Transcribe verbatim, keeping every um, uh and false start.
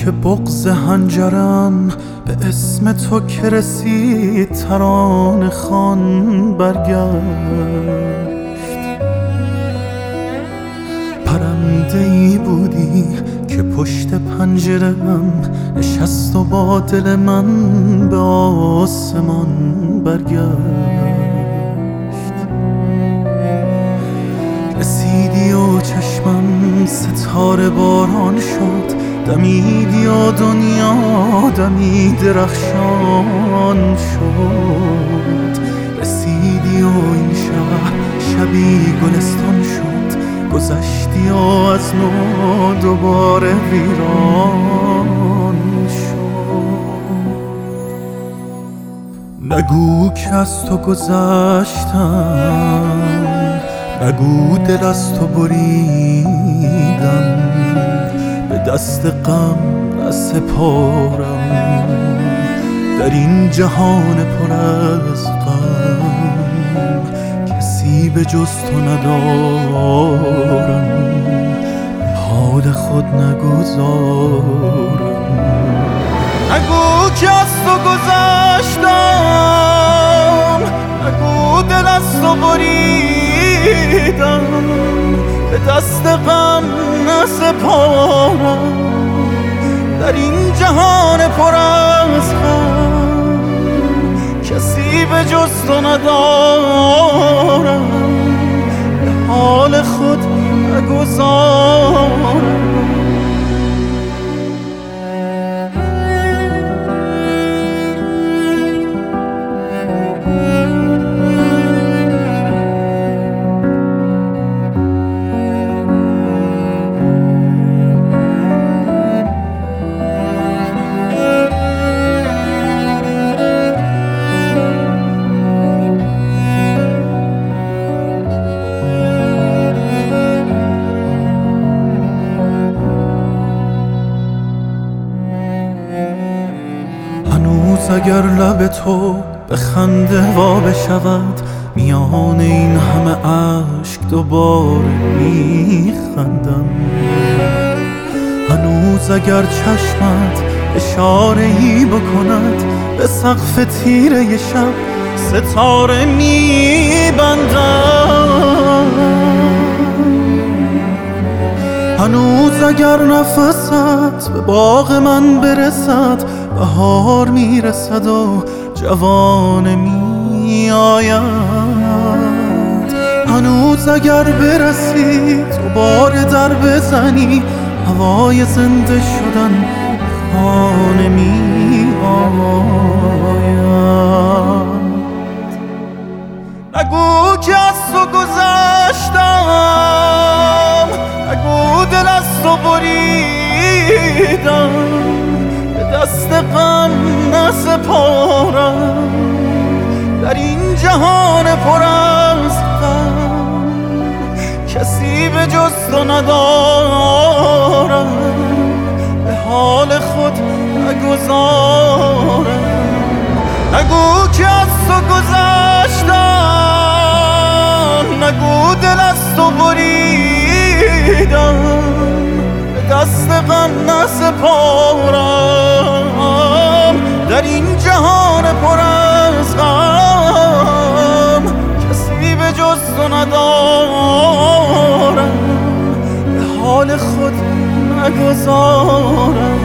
که بغض هنجرم به اسم تو که رسید ترانه خوان برگشت. پرنده ای بودی که پشت پنجره‌ام نشست و با دل من به آسمان برگشت. رسیدی و چشمم ستاره باران شد، دمیدی و دنیا دمی درخشان شد. رسیدی و این شهر شبی گلستان شد، گذشتی و از نو دوباره ویران شد. نگو که از تو گذشتم، نگو دل از تو بریدم، به دست غم نسپارم در این جهان پر از غم. کسی به جز تو ندارم، به حال خود نگذارم. نگو که از تو گذشتم، نگو دل از تو بریدم، به دست غم نسپارم در این جهان پر از غم. کسی به جز تو ندارم، به حال خود نگذارم. اگر لب تو به خنده وا بشود، میان این همه اشک دوباره میخندم. هنوز اگر چشمت اشاره ای بکند، به سقف تیره شب ستاره میبندم. هنوز اگر نفست به باغ من برسد، بهار میرسد و جوانه میآید. هنوز اگر برسی دوباره در بزنی، هوای زنده شدن خانه میآید. نگو که از تو گذشتم، نگو دل از تو بریدم، به دست غم نسپارم در این جهان پر از غم. کسی به جز تو ندارم، به حال خود نگذارم. نگو که از تو گذشتم، نگو دل از تو بریدم، به دست غم نسپارم در این جهان پر از غم. کسی به جز تو ندارم، به حال خود نگذارم.